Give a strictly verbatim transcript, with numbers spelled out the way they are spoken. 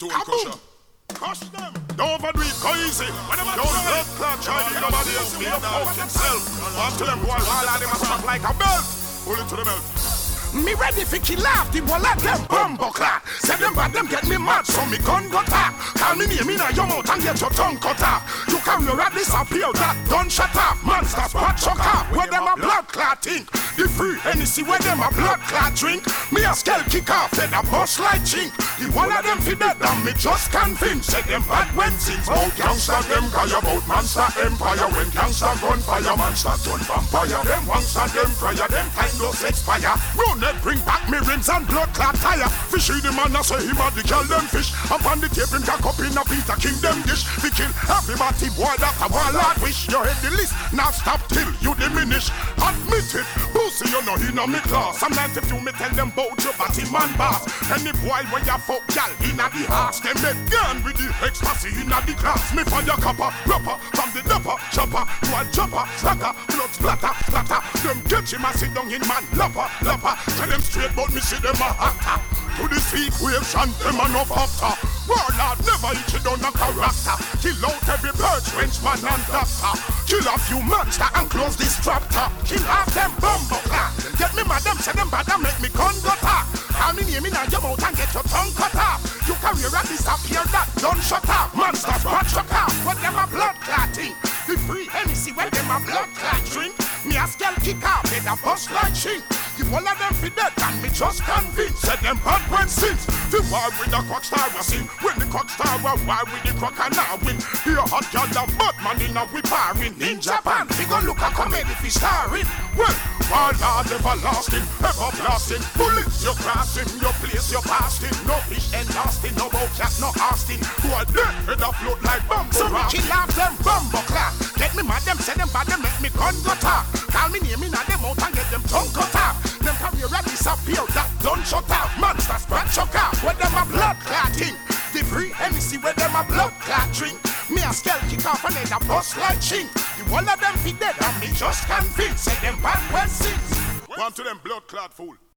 Stone crusher. Crush them. Don't overdo it, go easy. Don't blood clot, try to nobody else. Be your fucking self. Watch to them boy, all of them a stuck like a belt. Pull it to the belt. Me ready fi kill off the wall of them bumbo clock. Say them bad, them get me mad, so me gun got off. Call me name inna your mouth and get your tongue cut off. You come your rat disappear, that done shut off. Monster spot chuck off, where them a blood clot think. The free Hennessy where them a blood clot drink. Me a skull kick off, then a bust like chink. The one of them fi dead, and me just convinced. Say them bad when since out gangsta them cry about monster empire. When gangsta gunfire, monster turn vampire. Them monster them fryer, them kind no sex fire. Run it, bring back me rims and blood clot tire. Fishy the man a say him a the girl them fish. Up on the tape him cock up in a Peter King them dish. We kill everybody boy that a warlord wish. You head the list, now stop till you diminish. Admit it, pussy you know he know me class. Sometimes if you me tell them bout your body man boss. Any boy when you fuck gal inna the house, them make gun with the ecstasy inna the class. Me fire copper, rubber from the dupper, chopper to a chopper, slacker, blood splatter, splatter. Them catch him a sit down in man, lopper, lopper. Tell them straight but me see them a hatter. To the equation, them a no factor. Warlord never hit you down a character. Kill out every bird, Frenchman and doctor. Kill a few monster and close this chapter. Kill off them bumbo clock. Get me madam, say them bad and make me gun go talk. Call me name inna your mouth and get your tongue cut off. You carry a disappear that done shut off. Monster spot shut off. What them a blood clotting. The free Hennessy where them a blood clot drink. Me a skull kick off, head a bust like chink. The whole of them fi dead and me just convinced. Said them bad when since. The war with the croc star was in. When the croc star was war with the croc and now win. Be a hot girl and bad man in a whipparing. In Japan, we gon' look a comedy fi starring. Well, Warlord everlasting, everlasting. Bullets you crossing, your place you passing. No fish and lasting, no boat cat, no Austin. Who are dead head a float like bumbo. So me kill off them bumbo clock. Get me mad, them say them bad, them make me gun go talk. Call me name inna them out and get them tongue cut off. Them carry a disappear, that done shut off. Monster spread chuck off, where them a blood clotting. The free Hennessy where them a blood clot drink. Me a skull kick off and then a bust like chink. The one of them fi dead and me just convinced. Say them bad well since. One to them blood clot fool.